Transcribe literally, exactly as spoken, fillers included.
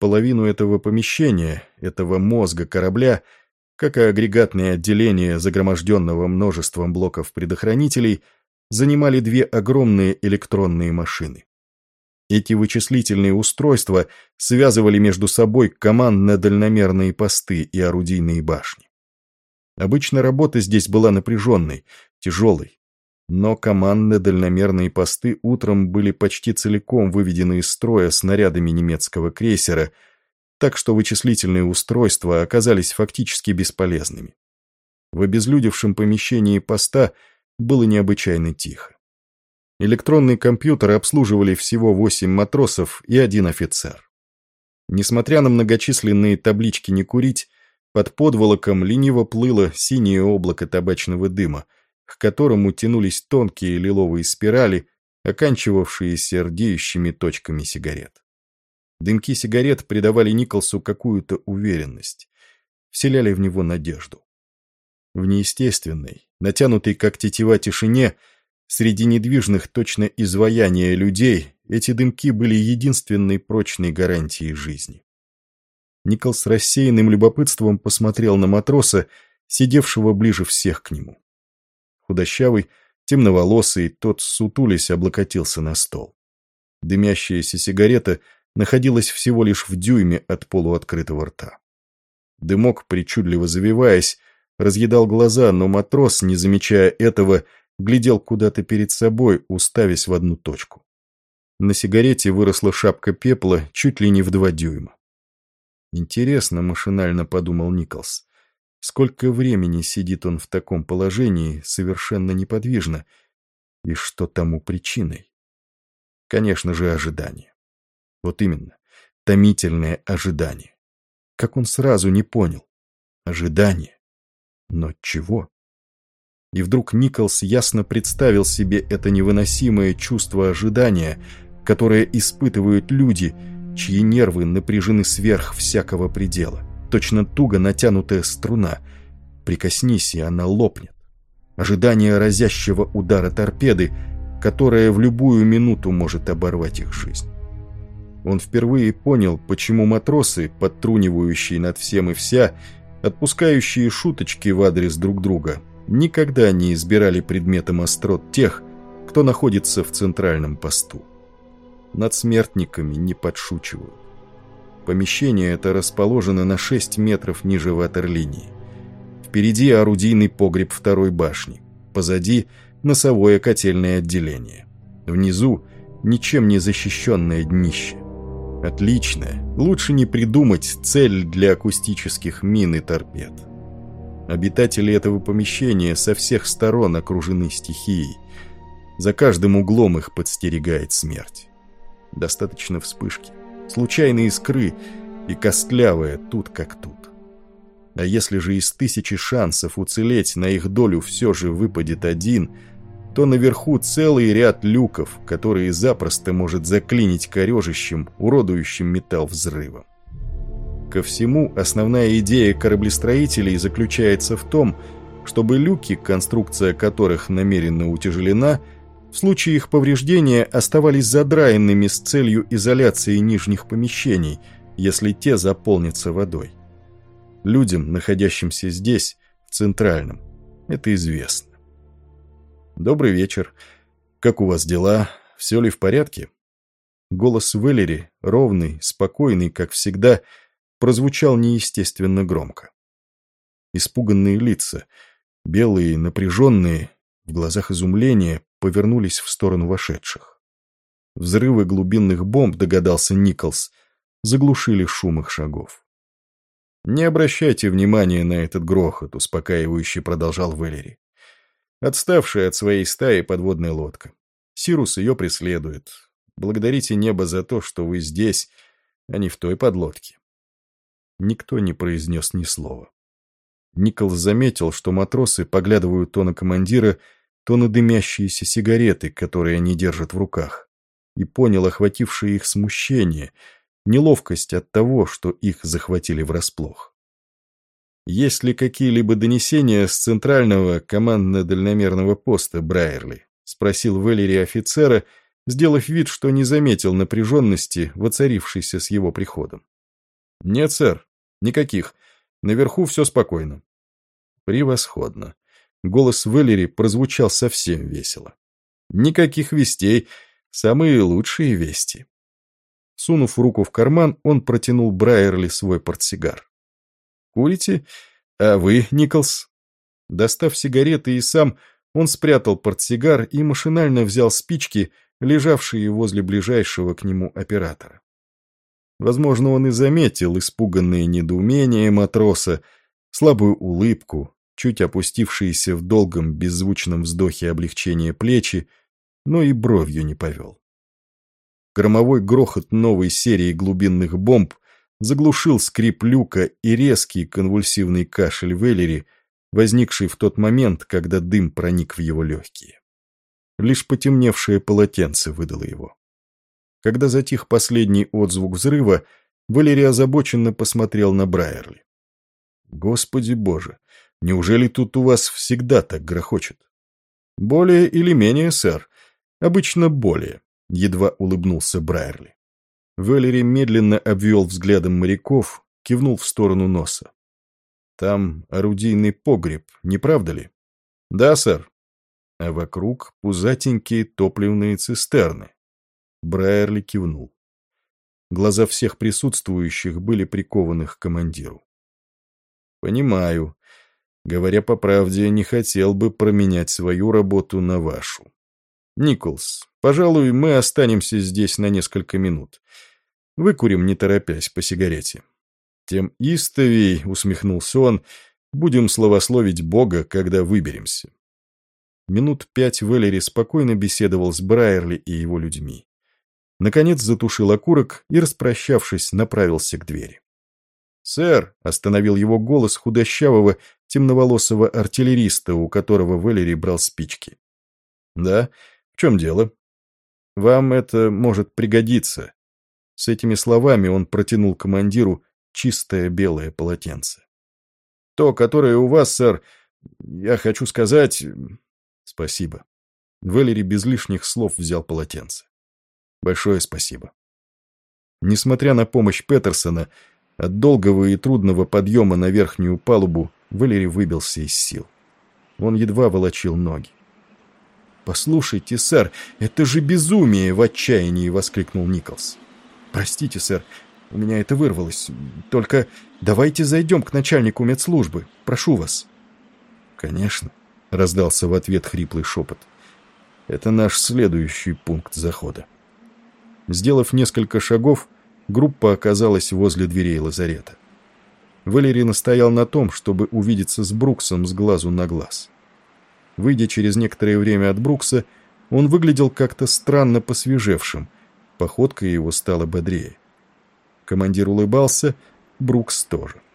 половину этого помещения, этого мозга корабля, как и агрегатное отделение, загроможденного множеством блоков предохранителей, занимали две огромные электронные машины. Эти вычислительные устройства связывали между собой командно-дальномерные посты и орудийные башни. Обычно работа здесь была напряженной, тяжелой, но командно-дальномерные посты утром были почти целиком выведены из строя снарядами немецкого крейсера, так что вычислительные устройства оказались фактически бесполезными. В обезлюдевшем помещении поста было необычайно тихо. Электронный компьютер обслуживали всего восемь матросов и один офицер. Несмотря на многочисленные таблички «Не курить», под подволоком лениво плыло синее облако табачного дыма, к которому тянулись тонкие лиловые спирали, оканчивавшиеся рдеющими точками сигарет. Дымки сигарет придавали Николсу какую-то уверенность, вселяли в него надежду. В неестественной, натянутой как тетива тишине, среди недвижных точно изваяния людей, эти дымки были единственной прочной гарантией жизни. Николс с рассеянным любопытством посмотрел на матроса, сидевшего ближе всех к нему. Худощавый, темноволосый, тот, сутулясь, облокотился на стол. Дымящаяся сигарета находилась всего лишь в дюйме от полуоткрытого рта. Дымок, причудливо завиваясь, разъедал глаза, но матрос, не замечая этого, глядел куда-то перед собой, уставясь в одну точку. На сигарете выросла шапка пепла чуть ли не в два дюйма. «Интересно», — машинально подумал Николс, — «сколько времени сидит он в таком положении, совершенно неподвижно, и что тому причиной?» Конечно же, ожидание. Вот именно, томительное ожидание. Как он сразу не понял? Ожидание. Но чего? И вдруг Николс ясно представил себе это невыносимое чувство ожидания, которое испытывают люди, чьи нервы напряжены сверх всякого предела, точно туго натянутая струна. Прикоснись, и она лопнет. Ожидание разящего удара торпеды, которая в любую минуту может оборвать их жизнь. Он впервые понял, почему матросы, подтрунивающие над всем и вся, отпускающие шуточки в адрес друг друга, никогда не избирали предметом острот тех, кто находится в центральном посту. Над смертниками не подшучивают. Помещение это расположено на шесть метров ниже ватерлинии. Впереди орудийный погреб второй башни, позади носовое котельное отделение. Внизу ничем не защищенное днище. Отличная, лучше не придумать цель для акустических мин и торпед. Обитатели этого помещения со всех сторон окружены стихией. За каждым углом их подстерегает смерть. Достаточно вспышки, случайные искры и костлявая тут как тут. А если же из тысячи шансов уцелеть на их долю все же выпадет один, то наверху целый ряд люков, которые запросто может заклинить корежащим, уродующим металл взрывом. Ко всему, основная идея кораблестроителей заключается в том, чтобы люки, конструкция которых намеренно утяжелена, в случае их повреждения оставались задраенными с целью изоляции нижних помещений, если те заполнятся водой. Людям, находящимся здесь, в Центральном, это известно. «Добрый вечер. Как у вас дела? Все ли в порядке?» Голос Веллери, ровный, спокойный, как всегда, прозвучал неестественно громко. Испуганные лица, белые, напряженные, в глазах изумления, повернулись в сторону вошедших. Взрывы глубинных бомб, догадался Николс, заглушили шум их шагов. «Не обращайте внимания на этот грохот», — успокаивающе продолжал Веллери. «Отставшая от своей стаи подводная лодка. Сирус ее преследует. Благодарите небо за то, что вы здесь, а не в той подлодке». Никто не произнес ни слова. Николс заметил, что матросы поглядывают то на командира, то на дымящиеся сигареты, которые они держат в руках, и понял охватившее их смущение, неловкость от того, что их захватили врасплох. «Есть ли какие-либо донесения с центрального командно-дальномерного поста, Брайерли?» — спросил Веллери офицера, сделав вид, что не заметил напряженности, воцарившейся с его приходом. «Нет, сэр, никаких. Наверху все спокойно». «Превосходно». Голос Веллери прозвучал совсем весело. «Никаких вестей. Самые лучшие вести». Сунув руку в карман, он протянул Брайерли свой портсигар. «Курите? А вы, Николс?» Достав сигареты и сам, он спрятал портсигар и машинально взял спички, лежавшие возле ближайшего к нему оператора. Возможно, он и заметил испуганное недоумение матроса, слабую улыбку, чуть опустившиеся в долгом беззвучном вздохе облегчения плечи, но и бровью не повел. Громовой грохот новой серии глубинных бомб заглушил скрип люка и резкий конвульсивный кашель Веллери, возникший в тот момент, когда дым проник в его легкие. Лишь потемневшее полотенце выдало его. Когда затих последний отзвук взрыва, Веллери озабоченно посмотрел на Брайерли. «Господи боже, неужели тут у вас всегда так грохочет?» «Более или менее, сэр. Обычно более», — едва улыбнулся Брайерли. Веллери медленно обвел взглядом моряков, кивнул в сторону носа. «Там орудийный погреб, не правда ли?» «Да, сэр». «А вокруг пузатенькие топливные цистерны». Брайерли кивнул. Глаза всех присутствующих были прикованы к командиру. «Понимаю. Говоря по правде, не хотел бы променять свою работу на вашу. Николс, пожалуй, мы останемся здесь на несколько минут. Выкурим, не торопясь, по сигарете. Тем истовей, — усмехнулся он, — будем славословить Бога, когда выберемся». Минут пять Веллери спокойно беседовал с Брайерли и его людьми. Наконец затушил окурок и, распрощавшись, направился к двери. «Сэр!» — остановил его голос худощавого, темноволосого артиллериста, у которого Веллери брал спички. «Да? В чем дело?» «Вам это может пригодиться». С этими словами он протянул командиру чистое белое полотенце. «То, которое у вас, сэр, я хочу сказать...» «Спасибо». Веллери без лишних слов взял полотенце. «Большое спасибо». Несмотря на помощь Петерсона, от долгого и трудного подъема на верхнюю палубу Веллери выбился из сил. Он едва волочил ноги. «Послушайте, сэр, это же безумие!» — в отчаянии воскликнул Николс. «Простите, сэр, у меня это вырвалось. Только давайте зайдем к начальнику медслужбы. Прошу вас». «Конечно», — раздался в ответ хриплый шепот. «Это наш следующий пункт захода». Сделав несколько шагов, группа оказалась возле дверей лазарета. Веллери настоял на том, чтобы увидеться с Бруксом с глазу на глаз. Выйдя через некоторое время от Брукса, он выглядел как-то странно посвежевшим, походка его стала бодрее. Командир улыбался, Брукс тоже.